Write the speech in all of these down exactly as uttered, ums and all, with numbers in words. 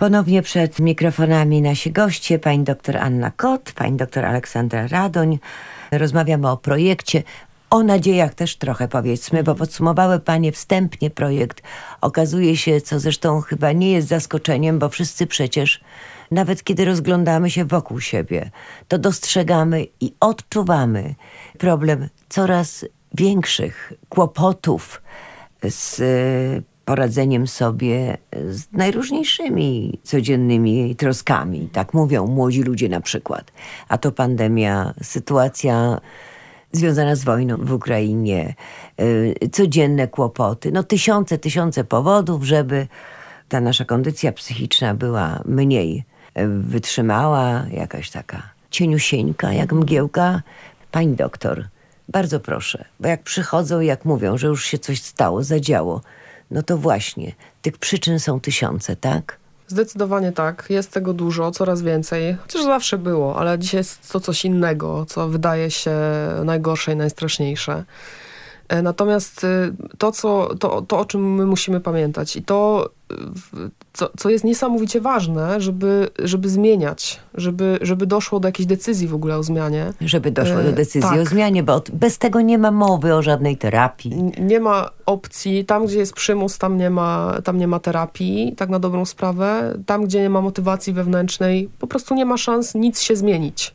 Ponownie przed mikrofonami nasi goście, pani doktor Anna Kot, pani doktor Aleksandra Radoń. Rozmawiamy o projekcie, o nadziejach też trochę powiedzmy, bo podsumowały panie wstępnie projekt. Okazuje się, co zresztą chyba nie jest zaskoczeniem, bo wszyscy przecież, nawet kiedy rozglądamy się wokół siebie, to dostrzegamy i odczuwamy problem coraz większych kłopotów z poradzeniem sobie z najróżniejszymi codziennymi troskami. Tak mówią młodzi ludzie na przykład. A to pandemia, sytuacja związana z wojną w Ukrainie, yy, codzienne kłopoty. No tysiące, tysiące powodów, żeby ta nasza kondycja psychiczna była mniej wytrzymała, jakaś taka cieniusieńka, jak mgiełka. Pani doktor, bardzo proszę, bo jak przychodzą i jak mówią, że już się coś stało, zadziało, no to właśnie, tych przyczyn są tysiące, tak? Zdecydowanie tak. Jest tego dużo, coraz więcej. Chociaż zawsze było, ale dzisiaj jest to coś innego, co wydaje się najgorsze i najstraszniejsze. Natomiast to, co, to, to o czym my musimy pamiętać i to, co, co jest niesamowicie ważne, żeby, żeby zmieniać, żeby, żeby doszło do jakiejś decyzji w ogóle o zmianie. Żeby doszło do decyzji tak. o zmianie, bo bez tego nie ma mowy o żadnej terapii. Nie ma opcji. Tam, gdzie jest przymus, tam nie ma, tam nie ma terapii, tak na dobrą sprawę. Tam, gdzie nie ma motywacji wewnętrznej, po prostu nie ma szans nic się zmienić.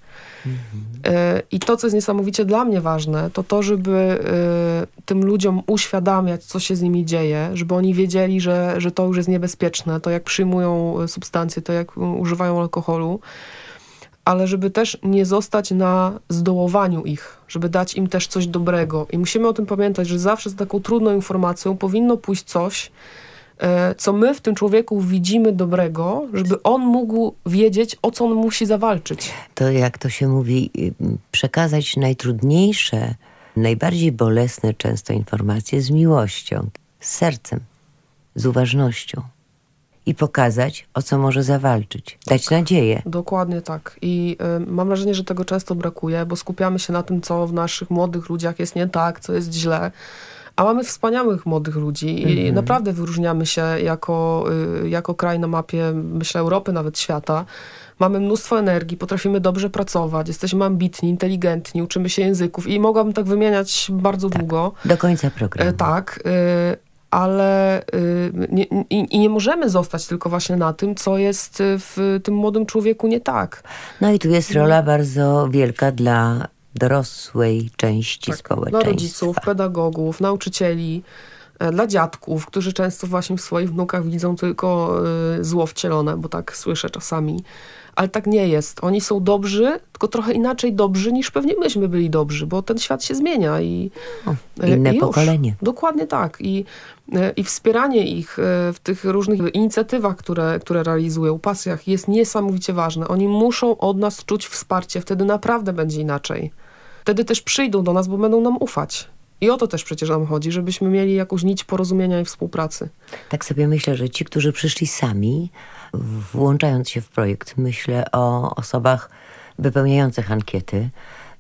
I to, co jest niesamowicie dla mnie ważne, to to, żeby y, tym ludziom uświadamiać, co się z nimi dzieje, żeby oni wiedzieli, że, że to już jest niebezpieczne, to jak przyjmują substancje, to jak używają alkoholu, ale żeby też nie zostać na zdołowaniu ich, żeby dać im też coś dobrego. I musimy o tym pamiętać, że zawsze z taką trudną informacją powinno pójść coś, co my w tym człowieku widzimy dobrego, żeby on mógł wiedzieć, o co on musi zawalczyć. To, jak to się mówi, przekazać najtrudniejsze, najbardziej bolesne często informacje z miłością, z sercem, z uważnością. I pokazać, o co może zawalczyć. Dać tak, nadzieję. Dokładnie tak. I y, mam wrażenie, że tego często brakuje, bo skupiamy się na tym, co w naszych młodych ludziach jest nie tak, co jest źle. A mamy wspaniałych młodych ludzi i mm-hmm. naprawdę wyróżniamy się jako, y, jako kraj na mapie, myślę, Europy, nawet świata. Mamy mnóstwo energii, potrafimy dobrze pracować, jesteśmy ambitni, inteligentni, uczymy się języków i mogłabym tak wymieniać bardzo tak, długo. Do końca programu. Y, tak, y, ale y, nie, i, i nie możemy zostać tylko właśnie na tym, co jest w tym młodym człowieku nie tak. No i tu jest rola bardzo wielka dla dorosłej części tak, społeczeństwa. Dla rodziców, pedagogów, nauczycieli, dla dziadków, którzy często właśnie w swoich wnukach widzą tylko y, zło wcielone, bo tak słyszę czasami. Ale tak nie jest. Oni są dobrzy, tylko trochę inaczej dobrzy, niż pewnie myśmy byli dobrzy, bo ten świat się zmienia. I, o, inne i pokolenie. Dokładnie tak. I, i wspieranie ich w tych różnych inicjatywach, które, które realizują, pasjach, jest niesamowicie ważne. Oni muszą od nas czuć wsparcie. Wtedy naprawdę będzie inaczej. Wtedy też przyjdą do nas, bo będą nam ufać. I o to też przecież nam chodzi, żebyśmy mieli jakąś nić porozumienia i współpracy. Tak sobie myślę, że ci, którzy przyszli sami, włączając się w projekt, myślę o osobach wypełniających ankiety,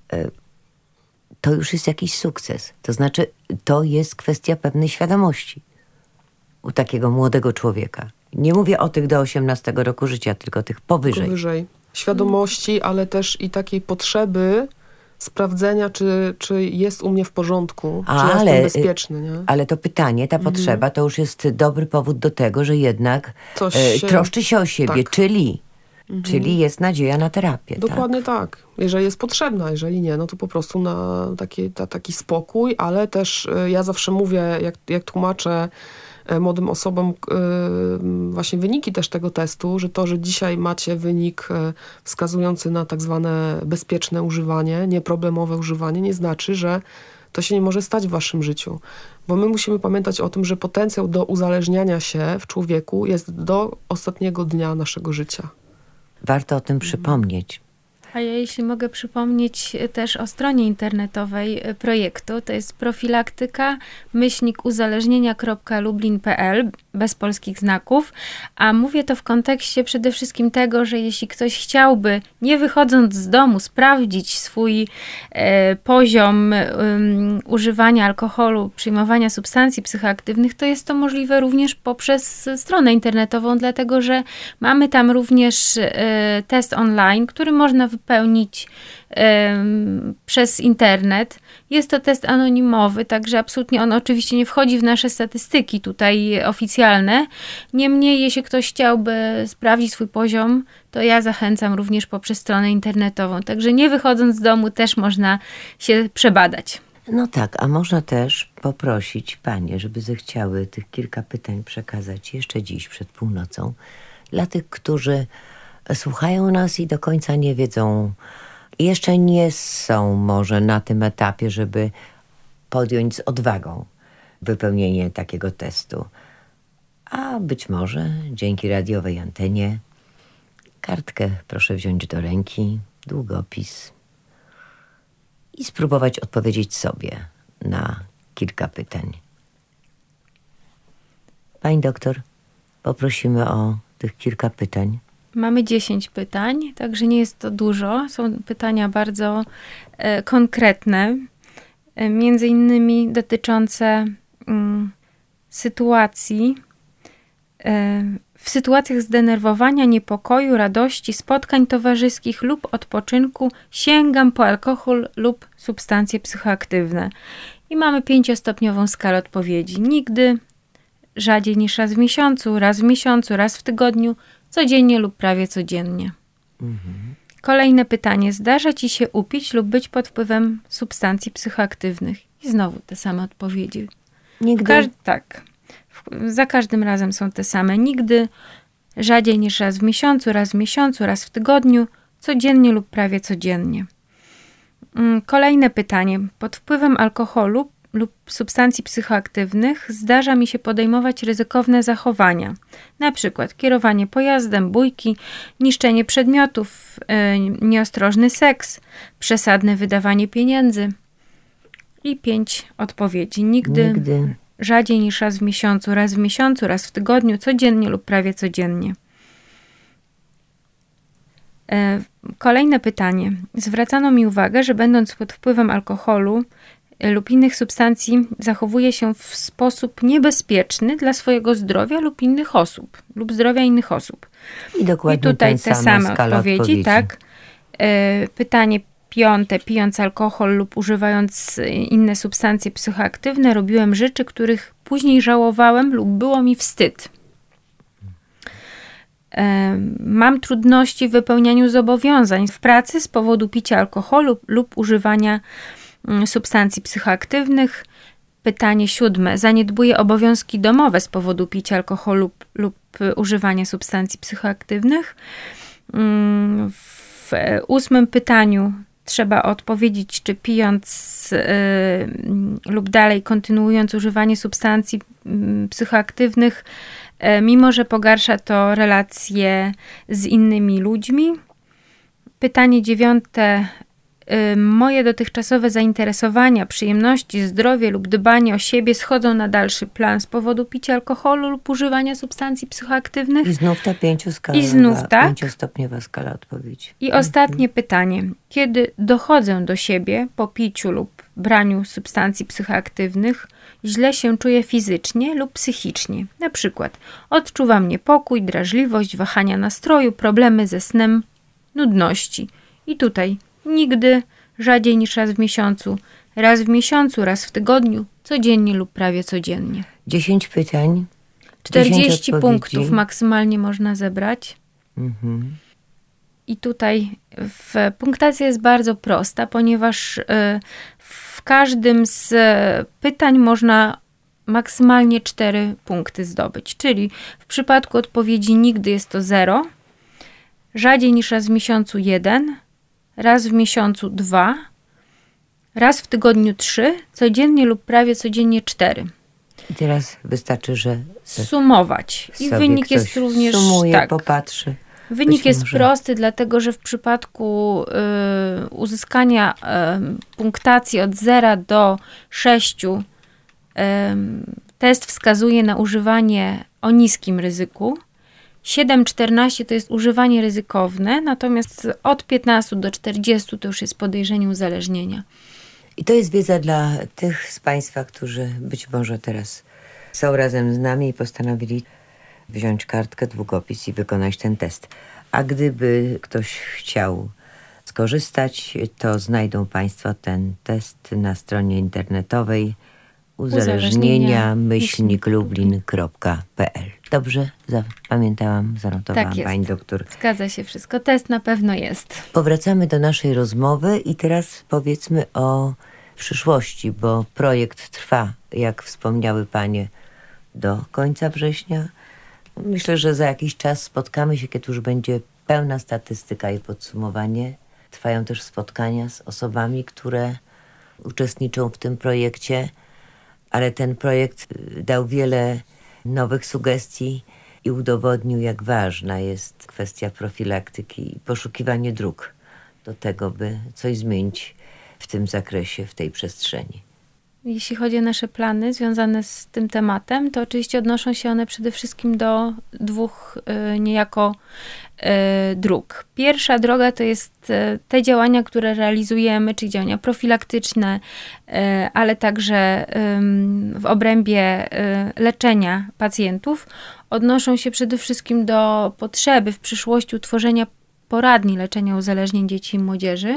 to już jest jakiś sukces. To znaczy, to jest kwestia pewnej świadomości u takiego młodego człowieka. Nie mówię o tych do osiemnastego roku życia, tylko tych powyżej. Powyżej. Świadomości, ale też i takiej potrzeby sprawdzenia, czy, czy jest u mnie w porządku, A, czy ale, jestem bezpieczny. Nie? Ale to pytanie, ta potrzeba, to już jest dobry powód do tego, że jednak Coś e, się... troszczy się o siebie, tak. czyli, mhm. czyli jest nadzieja na terapię. Dokładnie tak? tak. Jeżeli jest potrzebna, jeżeli nie, no to po prostu na taki, ta, taki spokój, ale też e, ja zawsze mówię, jak, jak tłumaczę młodym osobom właśnie wyniki też tego testu, że to, że dzisiaj macie wynik wskazujący na tak zwane bezpieczne używanie, nieproblemowe używanie, nie znaczy, że to się nie może stać w waszym życiu. Bo my musimy pamiętać o tym, że potencjał do uzależniania się w człowieku jest do ostatniego dnia naszego życia. Warto o tym przypomnieć. A ja jeśli mogę przypomnieć też o stronie internetowej projektu, to jest profilaktyka myślnik uzależnienia kropka lublin kropka p l bez polskich znaków, a mówię to w kontekście przede wszystkim tego, że jeśli ktoś chciałby, nie wychodząc z domu, sprawdzić swój e, poziom um, używania alkoholu, przyjmowania substancji psychoaktywnych, to jest to możliwe również poprzez stronę internetową, dlatego że mamy tam również e, test online, który można wypełnić e, przez internet. Jest to test anonimowy, także absolutnie on oczywiście nie wchodzi w nasze statystyki tutaj oficjalne. Niemniej, jeśli ktoś chciałby sprawdzić swój poziom, to ja zachęcam również poprzez stronę internetową. Także nie wychodząc z domu też można się przebadać. No tak, a można też poprosić panie, żeby zechciały tych kilka pytań przekazać jeszcze dziś przed północą dla tych, którzy słuchają nas i do końca nie wiedzą, jeszcze nie są może na tym etapie, żeby podjąć z odwagą wypełnienie takiego testu. A być może dzięki radiowej antenie kartkę proszę wziąć do ręki, długopis i spróbować odpowiedzieć sobie na kilka pytań. Pani doktor, poprosimy o tych kilka pytań. Mamy dziesięć pytań, także nie jest to dużo. Są pytania bardzo e, konkretne, e, między innymi dotyczące mm, sytuacji, e, w sytuacjach zdenerwowania, niepokoju, radości, spotkań towarzyskich lub odpoczynku sięgam po alkohol lub substancje psychoaktywne. I mamy pięciostopniową skalę odpowiedzi. Nigdy, rzadziej niż raz w miesiącu, raz w miesiącu, raz w tygodniu, codziennie lub prawie codziennie. Mhm. Kolejne pytanie. Zdarza ci się upić lub być pod wpływem substancji psychoaktywnych? I znowu te same odpowiedzi. Nigdy? Każ- tak. Za każdym razem są te same. Nigdy, rzadziej niż raz w miesiącu, raz w miesiącu, raz w tygodniu, codziennie lub prawie codziennie. Kolejne pytanie. Pod wpływem alkoholu lub substancji psychoaktywnych zdarza mi się podejmować ryzykowne zachowania. Na przykład kierowanie pojazdem, bójki, niszczenie przedmiotów, yy, nieostrożny seks, przesadne wydawanie pieniędzy. I pięć odpowiedzi. Nigdy, Nigdy, rzadziej niż raz w miesiącu, raz w miesiącu, raz w tygodniu, codziennie lub prawie codziennie. Yy, kolejne pytanie. Zwracano mi uwagę, że będąc pod wpływem alkoholu lub innych substancji zachowuje się w sposób niebezpieczny dla swojego zdrowia lub innych osób, lub zdrowia innych osób. I dokładnie I tutaj te same odpowiedzi, odpowiedzi. tak. E, pytanie piąte. Pijąc alkohol lub używając inne substancje psychoaktywne, robiłem rzeczy, których później żałowałem lub było mi wstyd. E, mam trudności w wypełnianiu zobowiązań w pracy z powodu picia alkoholu lub używania substancji psychoaktywnych. Pytanie siódme. Zaniedbuję obowiązki domowe z powodu picia alkoholu lub, lub używania substancji psychoaktywnych. W ósmym pytaniu trzeba odpowiedzieć, czy pijąc yy, lub dalej kontynuując używanie substancji yy, psychoaktywnych, yy, mimo że pogarsza to relacje z innymi ludźmi. Pytanie dziewiąte. Moje dotychczasowe zainteresowania, przyjemności, zdrowie lub dbanie o siebie schodzą na dalszy plan z powodu picia alkoholu lub używania substancji psychoaktywnych. I znów ta pięcioskalowa, I znów, tak? pięciostopniowa skala odpowiedzi. I ostatnie pytanie. Kiedy dochodzę do siebie po piciu lub braniu substancji psychoaktywnych, źle się czuję fizycznie lub psychicznie. Na przykład odczuwam niepokój, drażliwość, wahania nastroju, problemy ze snem, nudności. I tutaj nigdy, rzadziej niż raz w miesiącu, raz w miesiącu, raz w tygodniu, codziennie lub prawie codziennie. dziesięć pytań. czterdzieści punktów maksymalnie można zebrać. Mhm. I tutaj w, punktacja jest bardzo prosta, ponieważ y, w każdym z pytań można maksymalnie cztery punkty zdobyć. Czyli w przypadku odpowiedzi nigdy jest to zero, rzadziej niż raz w miesiącu jeden, raz w miesiącu dwa, raz w tygodniu trzy, codziennie lub prawie codziennie cztery. I teraz wystarczy, że Sumować. I wynik jest również sumuje, tak. popatrzy. Wynik jest może... prosty, dlatego że w przypadku y, uzyskania y, punktacji od zera do sześciu y, test wskazuje na używanie o niskim ryzyku. siedem czternaście to jest używanie ryzykowne, natomiast od piętnastu do czterdziestu to już jest podejrzenie uzależnienia. I to jest wiedza dla tych z Państwa, którzy być może teraz są razem z nami i postanowili wziąć kartkę, długopis i wykonać ten test. A gdyby ktoś chciał skorzystać, to znajdą Państwo ten test na stronie internetowej uzależnienia myślnik lublin kropka p l. Dobrze zapamiętałam, zanotowałam, tak jest. Pani doktor. Zgadza się wszystko. Test na pewno jest. Powracamy do naszej rozmowy i teraz powiedzmy o przyszłości, bo projekt trwa, jak wspomniały Panie, do końca września. Myślę, że za jakiś czas spotkamy się, kiedy już będzie pełna statystyka i podsumowanie. Trwają też spotkania z osobami, które uczestniczą w tym projekcie, ale ten projekt dał wiele nowych sugestii i udowodnił, jak ważna jest kwestia profilaktyki i poszukiwanie dróg do tego, by coś zmienić w tym zakresie, w tej przestrzeni. Jeśli chodzi o nasze plany związane z tym tematem, to oczywiście odnoszą się one przede wszystkim do dwóch y, niejako y, dróg. Pierwsza droga to jest y, te działania, które realizujemy, czyli działania profilaktyczne, y, ale także y, w obrębie y, leczenia pacjentów, odnoszą się przede wszystkim do potrzeby w przyszłości utworzenia poradni leczenia uzależnień dzieci i młodzieży,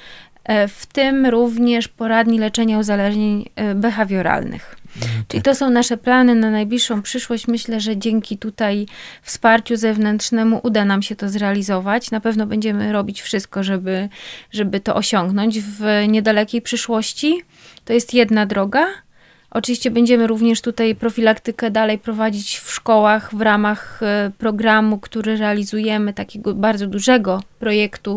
w tym również poradni leczenia uzależnień behawioralnych. No, tak. Czyli to są nasze plany na najbliższą przyszłość. Myślę, że dzięki tutaj wsparciu zewnętrznemu uda nam się to zrealizować. Na pewno będziemy robić wszystko, żeby, żeby to osiągnąć w niedalekiej przyszłości. To jest jedna droga. Oczywiście będziemy również tutaj profilaktykę dalej prowadzić w szkołach w ramach programu, który realizujemy, takiego bardzo dużego projektu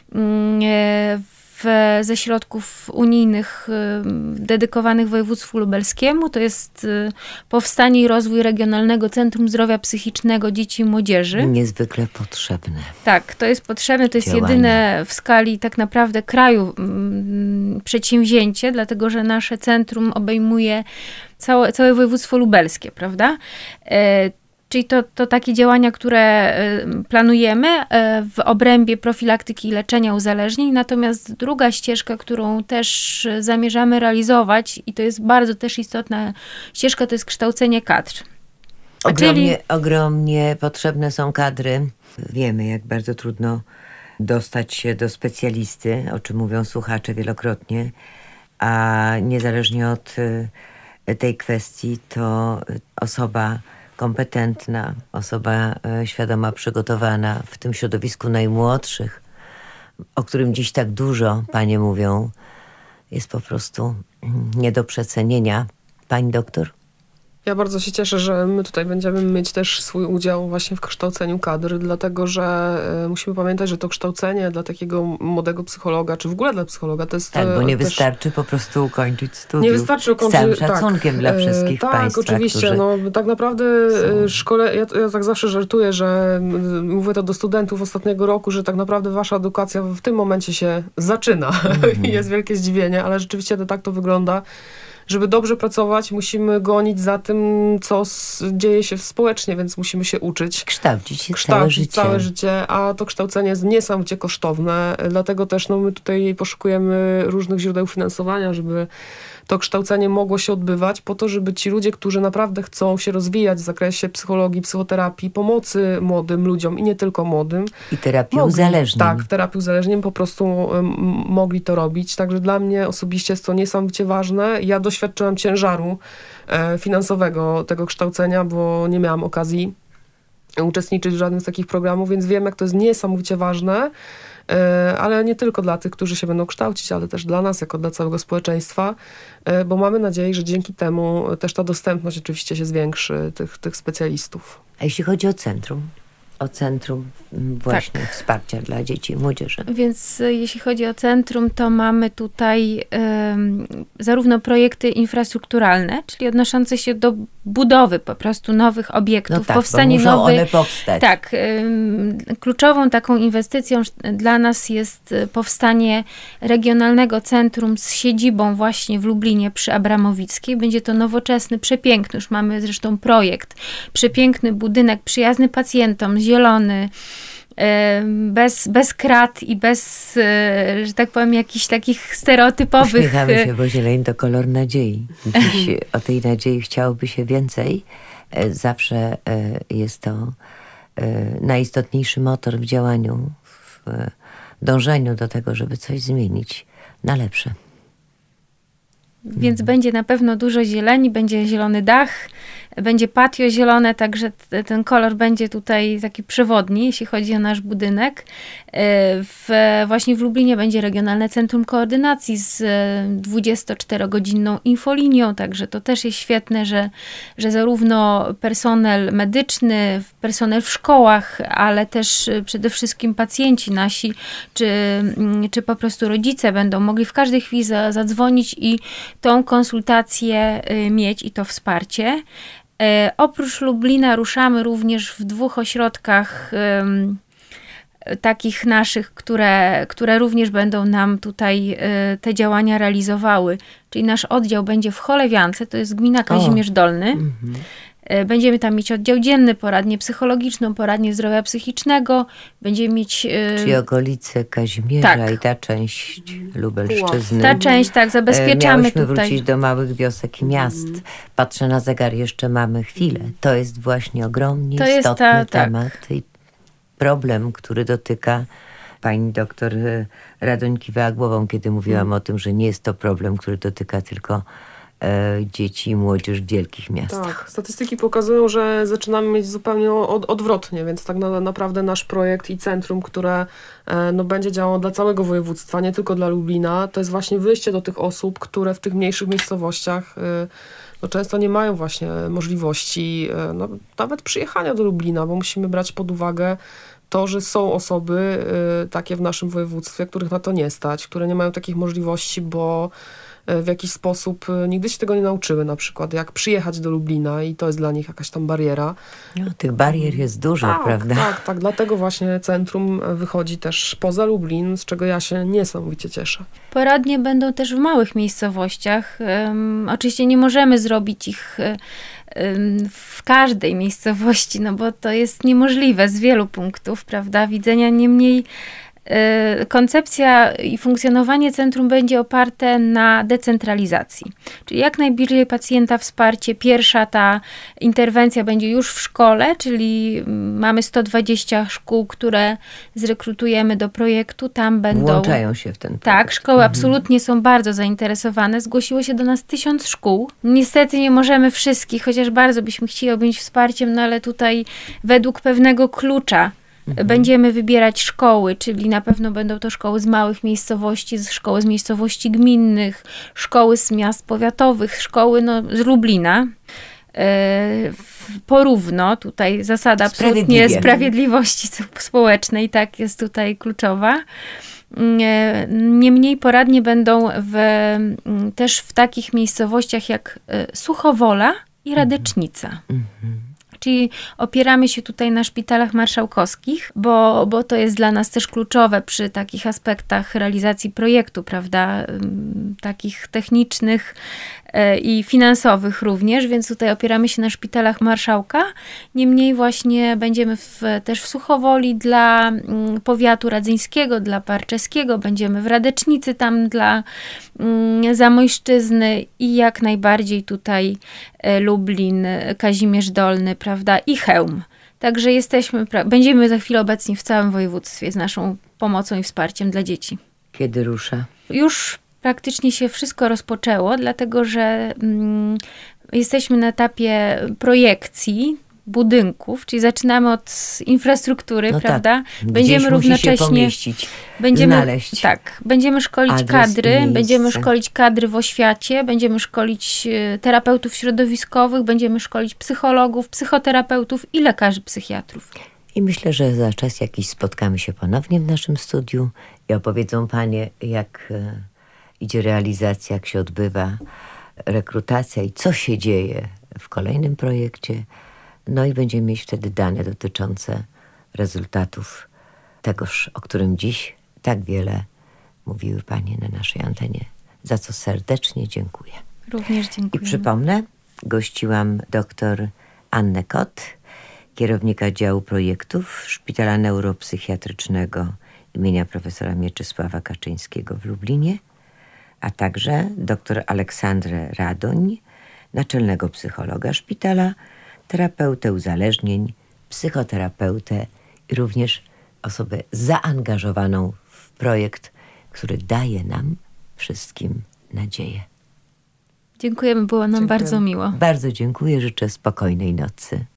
w W, ze środków unijnych y, dedykowanych województwu lubelskiemu. To jest y, powstanie i rozwój Regionalnego Centrum Zdrowia Psychicznego Dzieci i Młodzieży. Niezwykle potrzebne. Tak, to jest potrzebne. To jest działanie. Jedyne w skali tak naprawdę kraju y, przedsięwzięcie, dlatego że nasze centrum obejmuje całe, całe województwo lubelskie, prawda? Y, Czyli to, to takie działania, które planujemy w obrębie profilaktyki i leczenia uzależnień. Natomiast druga ścieżka, którą też zamierzamy realizować i to jest bardzo też istotna ścieżka, to jest kształcenie kadr. Ogromnie, Czyli... ogromnie potrzebne są kadry. Wiemy, jak bardzo trudno dostać się do specjalisty, o czym mówią słuchacze wielokrotnie, a niezależnie od tej kwestii to osoba kompetentna, osoba świadoma, przygotowana w tym środowisku najmłodszych, o którym dziś tak dużo Panie mówią, jest po prostu nie do przecenienia. Pani doktor? Ja bardzo się cieszę, że my tutaj będziemy mieć też swój udział właśnie w kształceniu kadr, dlatego że y, musimy pamiętać, że to kształcenie dla takiego młodego psychologa, czy w ogóle dla psychologa, to jest... Tak, bo nie też, wystarczy po prostu ukończyć studiów. Nie wystarczy ukończyć... Z całym szacunkiem tak, dla wszystkich tak, Państwa, Tak, oczywiście. którzy No, tak naprawdę są... szkole... Ja, ja tak zawsze żartuję, że mówię to do studentów ostatniego roku, że tak naprawdę wasza edukacja w tym momencie się zaczyna. Mm. I jest wielkie zdziwienie, ale rzeczywiście to tak to wygląda. Żeby dobrze pracować, musimy gonić za tym, co dzieje się społecznie, więc musimy się uczyć. Kształcić się kształcić całe życie. całe życie, a to kształcenie jest niesamowicie kosztowne. Dlatego też no, my tutaj poszukujemy różnych źródeł finansowania, żeby to kształcenie mogło się odbywać, po to, żeby ci ludzie, którzy naprawdę chcą się rozwijać w zakresie psychologii, psychoterapii, pomocy młodym ludziom i nie tylko młodym. I terapii mogli, uzależnień. Tak, w terapii uzależnień po prostu um, mogli to robić. Także dla mnie osobiście jest to niesamowicie ważne. Ja doświadczyłam ciężaru e, finansowego tego kształcenia, bo nie miałam okazji uczestniczyć w żadnym z takich programów, więc wiem, jak to jest niesamowicie ważne. Ale nie tylko dla tych, którzy się będą kształcić, ale też dla nas, jako dla całego społeczeństwa, bo mamy nadzieję, że dzięki temu też ta dostępność oczywiście się zwiększy tych, tych specjalistów. A jeśli chodzi o centrum, o centrum właśnie Tak. wsparcia dla dzieci i młodzieży. Więc y, jeśli chodzi o centrum, to mamy tutaj ym, zarówno projekty infrastrukturalne, czyli odnoszące się do budowy po prostu nowych obiektów, No tak, powstanie bo muszą nowej. one powstać. Tak, ym, kluczową taką inwestycją dla nas jest y, powstanie regionalnego centrum z siedzibą właśnie w Lublinie przy Abramowickiej. Będzie to nowoczesny, przepiękny, już mamy zresztą projekt, przepiękny budynek, przyjazny pacjentom, zielony, bez, bez krat i bez, że tak powiem, jakichś takich stereotypowych... Uśmiechamy się, bo zieleń to kolor nadziei. Dziś o tej nadziei chciałoby się więcej. Zawsze jest to najistotniejszy motor w działaniu, w dążeniu do tego, żeby coś zmienić na lepsze. Więc będzie na pewno dużo zieleni, będzie zielony dach, będzie patio zielone, także t- ten kolor będzie tutaj taki przewodni, jeśli chodzi o nasz budynek. W, właśnie w Lublinie będzie Regionalne Centrum Koordynacji z dwudziestoczterogodzinną infolinią, także to też jest świetne, że, że zarówno personel medyczny, personel w szkołach, ale też przede wszystkim pacjenci nasi, czy, czy po prostu rodzice będą mogli w każdej chwili za, zadzwonić i tą konsultację mieć i to wsparcie. E, oprócz Lublina ruszamy również w dwóch ośrodkach e, takich naszych, które, które również będą nam tutaj e, te działania realizowały. Czyli nasz oddział będzie w Cholewiance, to jest gmina Kazimierz Dolny. Mm-hmm. E, będziemy tam mieć oddział dzienny, poradnię psychologiczną, poradnię zdrowia psychicznego. Będziemy mieć... E, Czyli okolice Kazimierza tak. i ta część Lubelszczyzny. Ta część, tak, zabezpieczamy Miałyśmy tutaj. wrócić do małych wiosek i miast. Patrzę na zegar, jeszcze mamy chwilę. To jest właśnie ogromnie To istotny ta, temat tak. i problem, który dotyka pani doktor Radoń kiwała głową, kiedy mówiłam mm. o tym, że nie jest to problem, który dotyka tylko e, dzieci i młodzież w wielkich miastach. Tak, statystyki pokazują, że zaczynamy mieć zupełnie od, odwrotnie, więc tak na, naprawdę nasz projekt i centrum, które e, no, będzie działało dla całego województwa, nie tylko dla Lublina, to jest właśnie wyjście do tych osób, które w tych mniejszych miejscowościach e, no, często nie mają właśnie możliwości e, no, nawet przyjechania do Lublina, bo musimy brać pod uwagę to, że są osoby y, takie w naszym województwie, których na to nie stać, które nie mają takich możliwości, bo y, w jakiś sposób y, nigdy się tego nie nauczyły, na przykład jak przyjechać do Lublina i to jest dla nich jakaś tam bariera. No, tych barier jest dużo, tak, prawda? Tak, tak. Dlatego właśnie centrum wychodzi też poza Lublin, z czego ja się niesamowicie cieszę. Poradnie będą też w małych miejscowościach. Um, oczywiście nie możemy zrobić ich um, w każdej miejscowości, no bo to jest niemożliwe z wielu punktów, prawda, widzenia. Niemniej y, koncepcja i funkcjonowanie centrum będzie oparte na decentralizacji. Czyli jak najbliżej pacjenta wsparcie. Pierwsza ta interwencja będzie już w szkole, czyli mamy sto dwadzieścia szkół, które zrekrutujemy do projektu. Tam będą... Włączają się w ten projekt. Tak, szkoły mhm. absolutnie są bardzo zainteresowane. Zgłosiło się do nas tysiąc szkół. Niestety nie możemy wszystkich, chociaż bardzo byśmy chcieli objąć wsparciem, no ale tutaj według pewnego klucza Mhm. będziemy wybierać szkoły, czyli na pewno będą to szkoły z małych miejscowości, szkoły z miejscowości gminnych, szkoły z miast powiatowych, szkoły no, z Lublina. Yy, porówno, tutaj zasada absolutnie sprawiedliwości społecznej, tak jest tutaj kluczowa. Niemniej poradnie będą w, też w takich miejscowościach jak Suchowola i Radecznica. Mhm. Czyli opieramy się tutaj na szpitalach marszałkowskich, bo, bo to jest dla nas też kluczowe przy takich aspektach realizacji projektu, prawda, takich technicznych i finansowych również, więc tutaj opieramy się na szpitalach marszałka. Niemniej właśnie będziemy w, też w Suchowoli dla powiatu radzyńskiego, dla parczeskiego, będziemy w Radecznicy tam dla Zamojszczyzny i jak najbardziej tutaj Lublin, Kazimierz Dolny, prawda, i Chełm. Także jesteśmy, będziemy za chwilę obecni w całym województwie z naszą pomocą i wsparciem dla dzieci. Kiedy rusza? Już praktycznie się wszystko rozpoczęło, dlatego że mm, jesteśmy na etapie projekcji budynków, czyli zaczynamy od infrastruktury, no prawda? Tak. Będziemy Gdzieś równocześnie musi się pomieścić, będziemy znaleźć. Tak, będziemy szkolić adres, kadry, miejsce. będziemy szkolić kadry w oświacie, będziemy szkolić terapeutów środowiskowych, będziemy szkolić psychologów, psychoterapeutów i lekarzy psychiatrów. I myślę, że za czas jakiś spotkamy się ponownie w naszym studiu i opowiedzą panie, jak e, idzie realizacja, jak się odbywa rekrutacja i co się dzieje w kolejnym projekcie. No i będziemy mieć wtedy dane dotyczące rezultatów tegoż, o którym dziś tak wiele mówiły panie na naszej antenie, za co serdecznie dziękuję. Również dziękuję. I przypomnę, gościłam dr Annę Kot, kierownika działu projektów Szpitala Neuropsychiatrycznego imienia profesora Mieczysława Kaczyńskiego w Lublinie, a także dr Aleksandrę Radoń, naczelnego psychologa szpitala, terapeutę uzależnień, psychoterapeutę i również osobę zaangażowaną w projekt, który daje nam wszystkim nadzieję. Dziękujemy, było nam Dziękujemy. bardzo miło. Bardzo dziękuję, życzę spokojnej nocy.